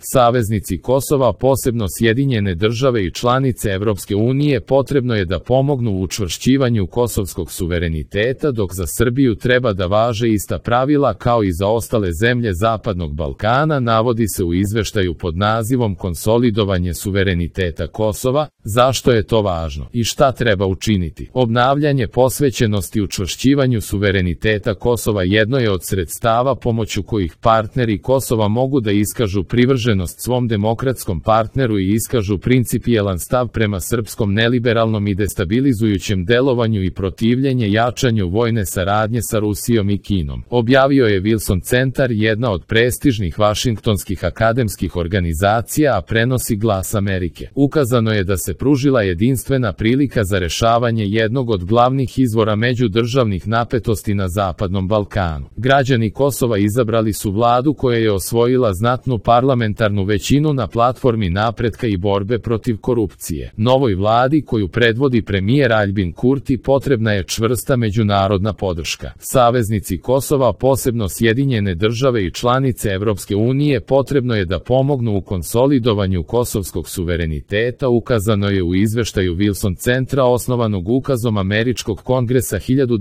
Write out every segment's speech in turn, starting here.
Saveznici Kosova, posebno Sjedinjene Države i članice Evropske unije, potrebno je da pomognu u učvršćivanju kosovskog suvereniteta, dok za Srbiju treba da važe ista pravila kao i za ostale zemlje Zapadnog Balkana, navodi se u izveštaju pod nazivom Konsolidovanje suvereniteta Kosova. Zašto je to važno i šta treba učiniti? Obnavljanje posvećenosti učvršćivanju suvereniteta Kosova jedno je od sredstava pomoću kojih partneri Kosova mogu da iskažu privrženost svom demokratskom partneru i iskažu principijelan stav prema srpskom neliberalnom i destabilizujućem delovanju i protivljenje jačanju vojne saradnje sa Rusijom i Kinom. Objavio je Wilson centar, jedna od prestižnih vašingtonskih akademskih organizacija, a prenosi Glas Amerike. Ukazano je da se pružila jedinstvena prilika za rešavanje jednog od glavnih izvora međudržavnih napetosti na Zapadnom Balkanu. Građani Kosova izabrali su vladu koja je osvojila znatnu parlamentarnu većinu na platformi napretka i borbe protiv korupcije. Novoj vladi, koju predvodi premijer Aljbin Kurti, potrebna je čvrsta međunarodna podrška. Saveznici Kosova, posebno Sjedinjene Države i članice Evropske unije, potrebno je da pomognu u konsolidovanju kosovskog suvereniteta, ukazano je u izveštaju Wilson centra, osnovanog ukazom Američkog kongresa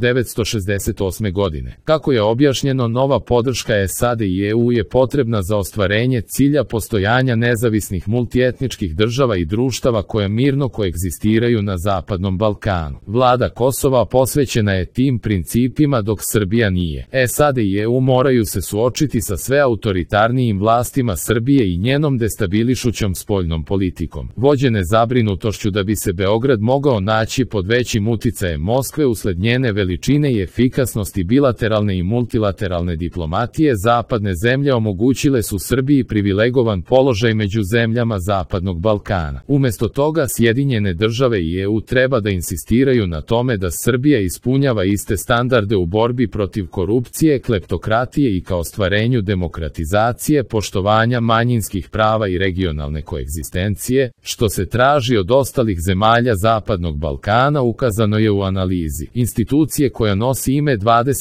1968. godine. Kako je objašnjeno, nova podrška SAD i EU je potrebna za ostvarenje cilja postojanja nezavisnih multietničkih država i društava koja mirno koegzistiraju na Zapadnom Balkanu. Vlada Kosova posvećena je tim principima, dok Srbija nije. SAD i EU moraju se suočiti sa sve autoritarnijim vlastima Srbije i njenom destabilišućom spoljnom politikom. Vođene zabrinutošću da bi se Beograd mogao naći pod većim uticajem Moskve usled njene veličine i efikasnosti bilateralne i multilateralne diplomatije, zapadne zemlje omogućile su Srbiji privilegovan položaj među zemljama Zapadnog Balkana. Umesto toga, Sjedinjene Države i EU treba da insistiraju na tome da Srbija ispunjava iste standarde u borbi protiv korupcije, kleptokratije i ka ostvarenju demokratizacije, poštovanja manjinskih prava i regionalne koegzistencije, što se traži od ostalih zemalja Zapadnog Balkana, ukazano je u analizi institucije koja nosi ime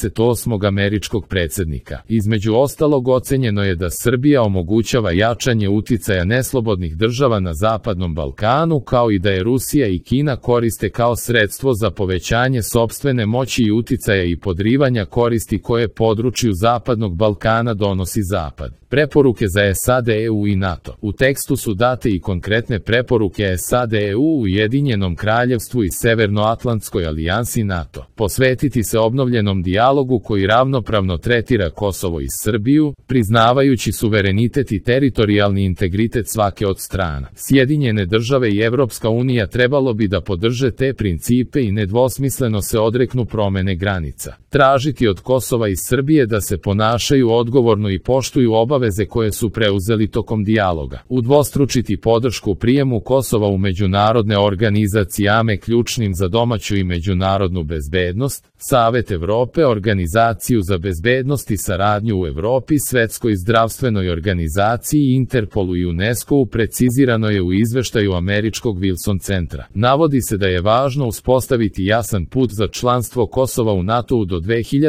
28. američkog predsjednika. Između ostalog, ocenjeno je da Srbija omogućava jačanje uticaja neslobodnih država na Zapadnom Balkanu, kao i da je Rusija i Kina koriste kao sredstvo za povećanje sopstvene moći i uticaja i podrivanja koristi koje području Zapadnog Balkana donosi Zapad. Preporuke za SAD, EU i NATO. U tekstu su date i konkretne preporuke SAD, EU, Ujedinjenom kraljevstvu i Severnoatlantskoj alijansi NATO. Posvetiti se obnovljenom dijalogu koji ravnopravno tretira Kosovo i Srbiju, priznavajući suverenitet i teritorijalni integritet svake od strana. Sjedinjene Države i Evropska unija trebalo bi da podrže te principe i nedvosmisleno se odreknu promene granica. Tražiti od Kosova i Srbije da se ponašaju odgovorno i poštuju obaveze koje su preuzeli tokom dijaloga. Udvostručiti podršku prijemu Kosova u međunarodne organizacije ključnim za domaću i međunarodnu bezbednost, Savet Evrope, Organizaciju za bezbednost i saradnju u Evropi, Svetskoj zdravstvenoj organizaciji, Interpolu i UNESCO-u, precizirano je u izveštaju Američkog Wilson centra. Navodi se da je važno uspostaviti jasan put za članstvo Kosova u NATO-u do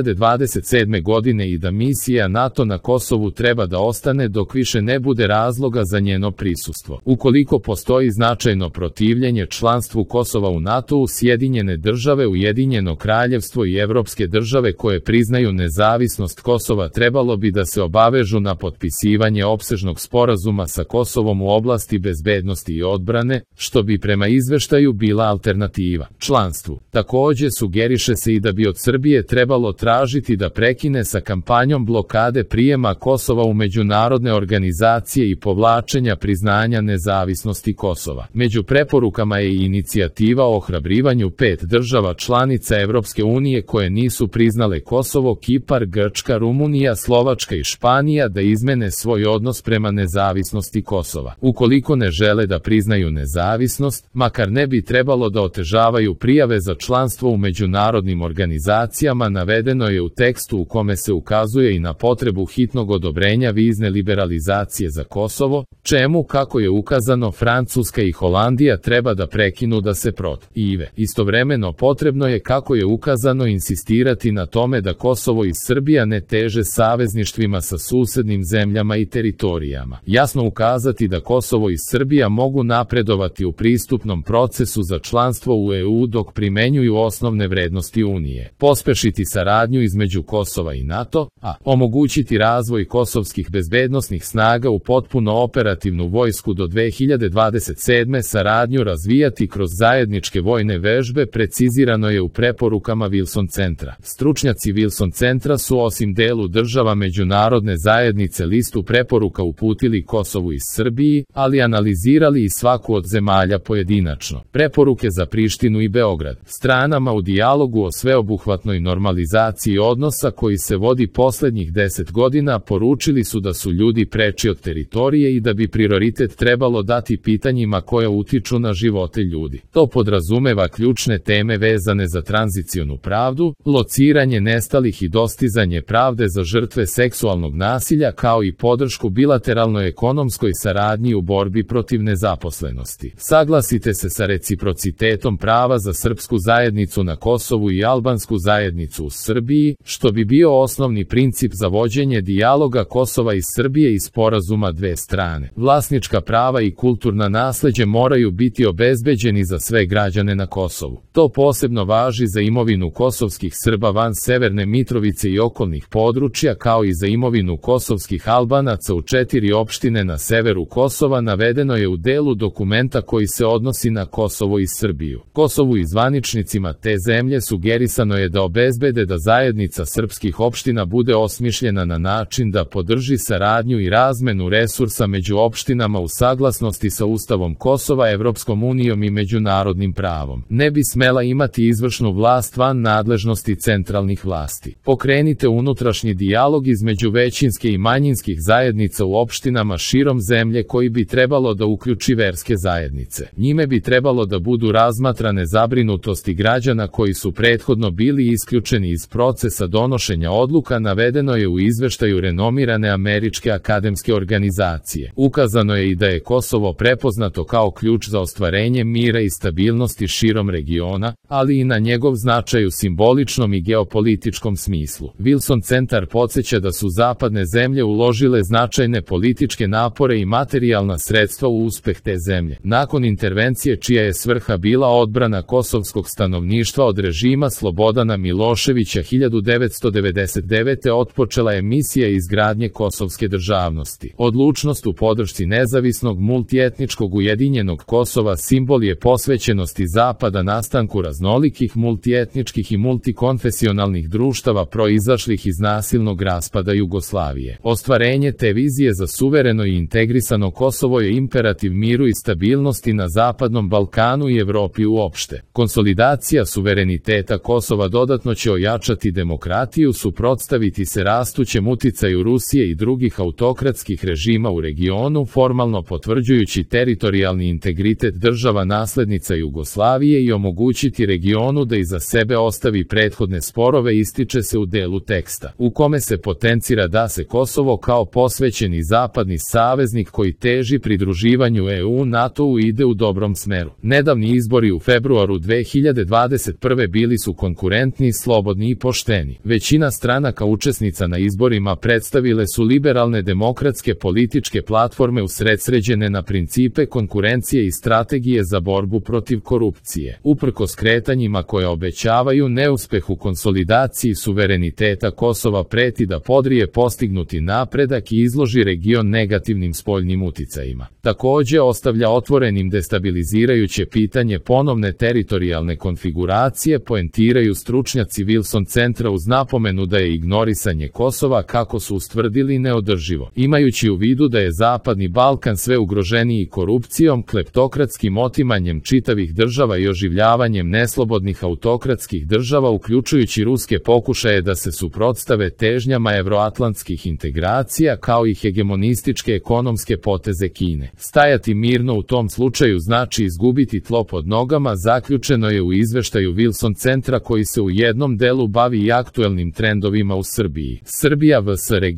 2027. godine i da misija NATO na Kosovu treba da ostane dok više ne bude razloga za njeno prisustvo. Ukoliko postoji značajno protivljenje članstvu Kosova u NATO-u, Sjedinjene Države, Ujedinjeno kraljevstvo i evropske države koje priznaju nezavisnost Kosova trebalo bi da se obavežu na potpisivanje opsežnog sporazuma sa Kosovom u oblasti bezbednosti i odbrane, što bi prema izveštaju bila alternativa članstvu. Takođe, sugeriše se i da bi od Srbije trebalo tražiti da prekine sa kampanjom blokade prijema Kosova u međunarodne organizacije i povlačenja priznanja nezavisnosti Kosova. Među preporukama je i inicijativa o ohrabrivanju 5 država članica Evropske unije koje nisu priznale Kosovo, Kipar, Grčka, Rumunija, Slovačka i Španija, da izmene svoj odnos prema nezavisnosti Kosova. Ukoliko ne žele da priznaju nezavisnost, makar ne bi trebalo da otežavaju prijave za članstvo u međunarodnim organizacijama, navedeno je u tekstu u kome se ukazuje i na potrebu hitnog odobrenja vizne liberalizacije za Kosovo, čemu, kako je ukazano, Francuska i Holandija treba da prekinu da se protive. Istovremeno potrebno je, kako je ukazano, insistirati na tome da Kosovo i Srbija ne teže savezništvima sa susednim zemljama i teritorijama. Jasno ukazati da Kosovo i Srbija mogu napredovati u pristupnom procesu za članstvo u EU dok primenjuju osnovne vrednosti Unije. Pospešiti saradnju između Kosova i NATO, a omogućiti razvoj kosovskih bezbednosnih snaga u potpuno operativnu vojsku do 2027. Saradnju razvijati kroz zajedničke vojne vežbe, precizirano je u preporukama Wilson centra. Stručnjaci Wilson centra su osim delu država međunarodne zajednice listu preporuka uputili Kosovu i Srbiji, ali analizirali i svaku od zemalja pojedinačno. Preporuke za Prištinu i Beograd. Stranama u dijalogu o sveobuhvatnoj normalizaciji odnosa koji se vodi poslednjih 10 godina poručili su da su ljudi preči od teritorije i da bi prioritet trebalo dati pitanjima koja utiču na živote ljudi. To podrazumeva ključne teme vezane za tranzicionu pravdu, lociranje nestalih i dostizanje pravde za žrtve seksualnog nasilja, kao i podršku bilateralnoj ekonomskoj saradnji u borbi protiv nezaposlenosti. Saglasite se sa reciprocitetom prava za srpsku zajednicu na Kosovu i albansku zajednicu u Srbiji, što bi bio osnovni princip za vođenje dijaloga Kosova i Srbije i sporazuma dve strane. Vlasnička prava i kulturna nasleđe moraju biti obezbeđeni za sve građane na Kosovu. To posebno važi za imovinu kosovskih Srba van Severne Mitrovice i okolnih područja, kao i za imovinu kosovskih Albanaca u 4 opštine na severu Kosova, navedeno je u delu dokumenta koji se odnosi na Kosovo i Srbiju. Kosovu i zvaničnicima te zemlje sugerisano je da obezbede da zajednica srpskih opština bude osmišljena na način da podrži saradnju i razmenu resursa među opštinama u saglasnosti sa Ustavom Kosova, Evropskom unijom i međunarodnim pravom. Ne bi smela imati izvršnu vlast van nadležnosti centralnih vlasti. Pokrenite unutrašnji dijalog između većinske i manjinskih zajednica u opštinama širom zemlje koji bi trebalo da uključi verske zajednice. Njime bi trebalo da budu razmatrane zabrinutosti građana koji su prethodno bili isključeni iz procesa donošenja odluka, navedeno je u izveštaju renomirane američke akademske organizacije. Ukazano je i da je Kosovo prepoznato kao ključ za ostvarenje mira i stabilnosti širom regiona, ali i na njegov značaj u simboličnom i geopolitičkom smislu. Wilson centar podsjeća da su zapadne zemlje uložile značajne političke napore i materijalna sredstva u uspeh te zemlje. Nakon intervencije čija je svrha bila odbrana kosovskog stanovništva od režima Slobodana Miloševića 1999. otpočela je misija izgradnje kosovske državnosti. Odlučnost u podršci nezavisnog multietničkog ujedinjenog Kosova simbol je posvećenosti Zapada nastanku raznolikih multietničkih i multikonfesionalnih društava proizašlih iz nasilnog raspada Jugoslavije. Ostvarenje te vizije za suvereno i integrisano Kosovo je imperativ miru i stabilnosti na Zapadnom Balkanu i Evropi uopšte. Konsolidacija suvereniteta Kosova dodatno će ojačati demokratiju, suprotstaviti se rastućem uticaju Rusije i drugih autokratskih režima u regionu, formalno potvrđujući teritorijalni integritet država naslednica Jugoslavije i omogućiti regionu da iza sebe ostavi prethodne sporove, ističe se u delu teksta, u kome se potencira da se Kosovo kao posvećeni zapadni saveznik koji teži pridruživanju EU NATO-u ide u dobrom smeru. Nedavni izbori u februaru 2021. bili su konkurentni, slobodni i pošteni. Većina stranaka učesnica na izborima predstavile su liberalne demokratske političke platforme usredsređene na principe konkurencije i strategije za borbu protiv korupcije. Uprkos kretanjima koje obećavaju neuspeh u konsolidaciji suvereniteta Kosova, preti da podrije postignuti napredak i izloži region negativnim spoljnim uticajima. Takođe ostavlja otvorenim destabilizirajuće pitanje ponovne teritorijalne konfiguracije, poentiraju stručnjaci Wilson centra uz napomenu da je ignorisanje Kosova, kako su ustvrdili, neodrživo. Imajući u vidu da je Zapadni Balkan sve ugroženiji korupcijom, kleptokratskim otimanjem čitavih država i oživljavanjem neslobodnih autokratskih država, uključujući ruske pokušaje da se suprotstave težnjama evroatlantskih integracija, kao i hegemonističke ekonomske poteze Kine. Stajati mirno u tom slučaju znači izgubiti tlo pod nogama, zaključeno je u izveštaju Wilson centra koji se u jednom delu bavi i aktuelnim trendovima u Srbiji. Srbija vs region. Tu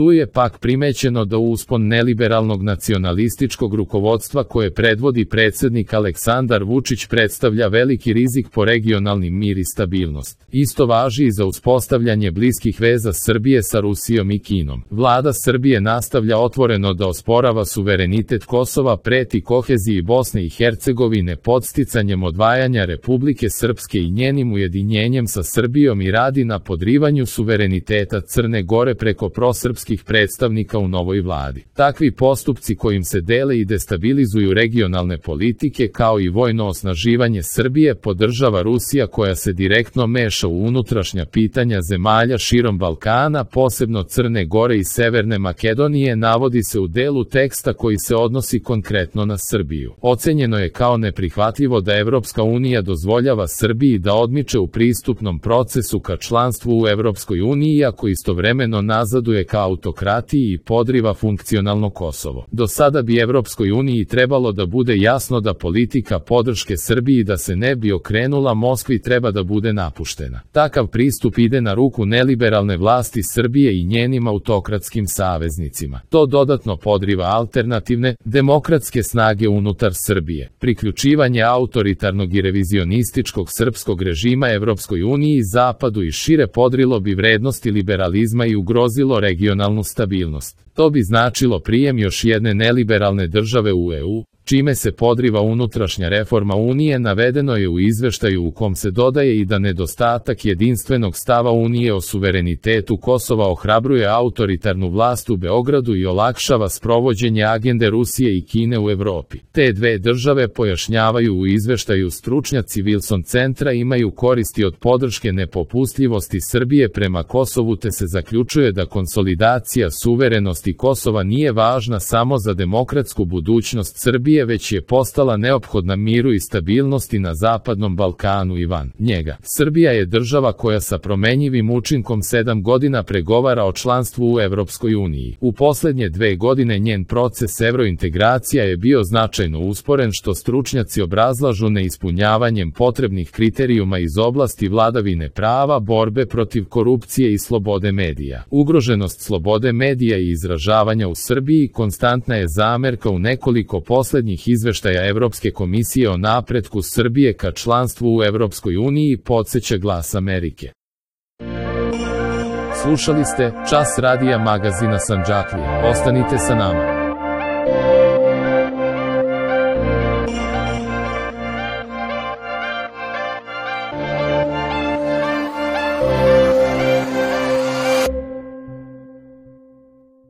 Tu je pak primećeno da uspon neliberalnog nacionalističkog rukovodstva koje predvodi predsjednik Aleksandar Vučić predstavlja veliki rizik po regionalni mir i stabilnost. Isto važi i za uspostavljanje bliskih veza Srbije sa Rusijom i Kinom. Vlada Srbije nastavlja otvoreno da osporava suverenitet Kosova, preti koheziji Bosne i Hercegovine podsticanjem odvajanja Republike Srpske i njenim ujedinjenjem sa Srbijom i radi na podrivanju suvereniteta Crne Gore preko prosrpskih predstavnika u novoj vladi. Takvi postupci kojim se dele i destabilizuju regionalne politike kao i vojno osnaživanje Srbije podržava Rusija koja se direktno meša u unutrašnja pitanja zemalja širom Balkana, posebno Crne Gore i Severne Makedonije, navodi se u delu teksta koji se odnosi konkretno na Srbiju. Ocenjeno je kao neprihvatljivo da Evropska unija dozvoljava Srbiji da odmiče u pristupnom procesu ka članstvu u Evropskoj uniji, iako istovremeno nazaduje ka autokratiji i podriva funkcionalno Kosovo. Do sada bi Evropskoj uniji trebalo da bude jasno da politika podrške Srbiji da se ne bi okrenula Moskvi treba da bude napuštena. Takav pristup ide na ruku neliberalne vlasti Srbije i njenim autokratskim saveznicima. To dodatno podriva alternativne, demokratske snage unutar Srbije. Priključivanje autoritarnog i revizionističkog srpskog režima Evropskoj uniji, Zapadu i šire podrilo bi vrednosti liberalizma i ugrozilo regionalnu stabilnost. To bi značilo prijem još jedne neliberalne države u EU, čime se podriva unutrašnja reforma Unije. Navedeno je u izveštaju u kom se dodaje i da nedostatak jedinstvenog stava Unije o suverenitetu Kosova ohrabruje autoritarnu vlast u Beogradu i olakšava sprovođenje agende Rusije i Kine u Evropi. Te dve države, pojašnjavaju u izveštaju stručnjaci Wilson centra, imaju koristi od podrške nepopustljivosti Srbije prema Kosovu, te se zaključuje da konsolidacija suverenosti Kosova nije važna samo za demokratsku budućnost Srbije, već je postala neophodna miru i stabilnosti na Zapadnom Balkanu i van njega. Srbija je država koja sa promenjivim učinkom 7 godina pregovara o članstvu u Evropskoj uniji. U poslednje 2 godine njen proces evrointegracija je bio značajno usporen, što stručnjaci obrazlažu neispunjavanjem potrebnih kriterijuma iz oblasti vladavine prava, borbe protiv korupcije i slobode medija. Ugroženost slobode medija i izražavanja u Srbiji konstantna je zamerka u nekoliko poslednjih izveštaja Evropske komisije o napretku Srbije ka članstvu u Evropskoj uniji, podseća Glas Amerike. Slušali ste Čas radija magazina Sandžaklije. Ostanite sa nama.